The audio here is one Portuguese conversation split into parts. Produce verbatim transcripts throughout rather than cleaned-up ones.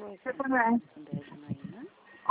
Você também. André Janaína.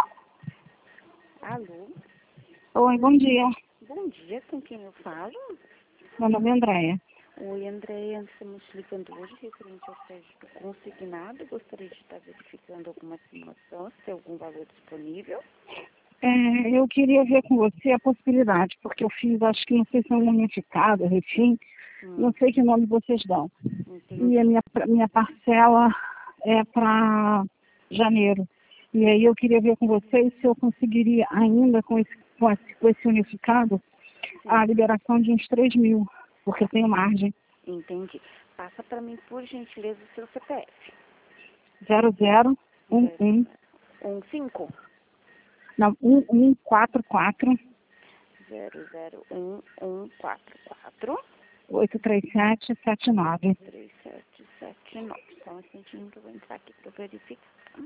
Alô? Oi, bom dia. Bom dia, com quem eu falo? Meu nome é Andréia. Oi, Andréia, estamos ligando hoje referente ao crédito consignado. Gostaria de estar verificando alguma simulação, se tem algum valor disponível. É, eu queria ver com você a possibilidade, porque eu fiz, acho que não sei se é um unificado, refim, Hum, não sei que nome vocês dão. entendi. E a minha, minha parcela é para janeiro. E aí eu queria ver com vocês se eu conseguiria ainda com esse, com esse, com esse unificado a liberação de uns três mil, porque eu tenho margem. Entendi. Passa para mim, por gentileza, o seu C P F. zero zero um um, um cinco não, um um quatro quatro zero zero um um quatro quatro oito três sete sete nove. três sete sete nove. Só um instantinho que eu vou entrar aqui para verificar.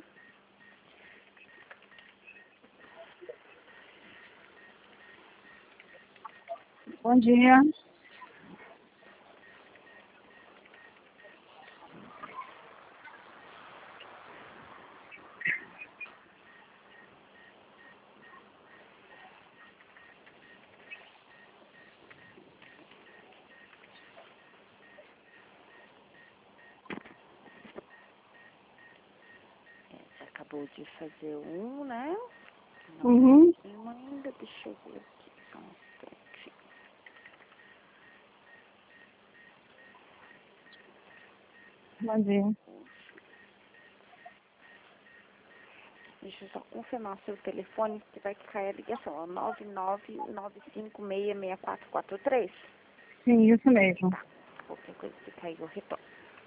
Bom dia. É, você acabou de fazer um, né? Não, Uhum. não ainda, deixa eu ver aqui. Só um instante. Bom dia. Deixa eu só confirmar o seu telefone, que vai cair a ligação. É o nove nove nove cinco seis seis quatro quatro três. Sim, isso mesmo. Tá. Qualquer coisa que cair, eu retorno.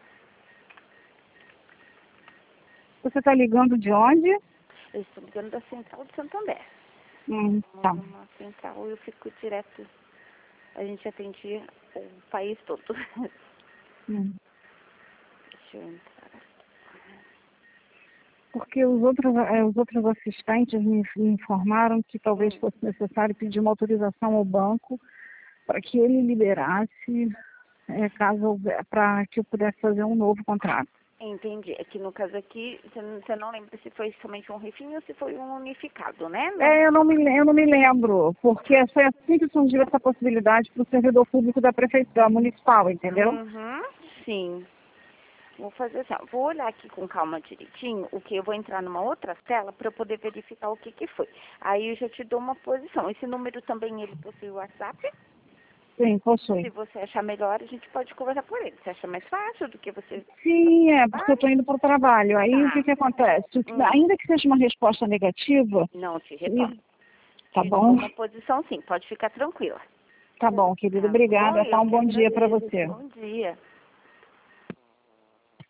Você está ligando de onde? Eu estou ligando da Central de Santander. Hum, tá. Uma central, eu fico direto. A gente atende o país todo. Hum. Deixa eu entrar. Porque os outros, eh, os outros assistentes me, me informaram que talvez Hum. fosse necessário pedir uma autorização ao banco para que ele liberasse, eh, caso para que eu pudesse fazer um novo contrato. Entendi. É que no caso aqui, você não, você não lembra se foi somente um refim ou se foi um unificado, né? Não. É, eu não me, eu não me lembro, porque foi assim que surgiu essa possibilidade para o servidor público da prefeitura municipal, entendeu? Uhum, sim. Vou fazer assim, ó, vou olhar aqui com calma direitinho, o que eu vou entrar numa outra tela para eu poder verificar o que que foi. Aí eu já te dou uma posição. Esse número também ele possui o WhatsApp. Sim, possui. Se você achar melhor, a gente pode conversar por ele. Você acha mais fácil do que você... Sim, é, porque eu estou indo para o trabalho. Aí Tá. o que, que acontece? Hum. Ainda que seja uma resposta negativa, Não, te retorno. tá Te dou bom? uma posição sim, pode ficar tranquila. Tá bom, querido. Tá Obrigada. bom? Tá Eu um que bom dia para agradeço. você. Bom dia.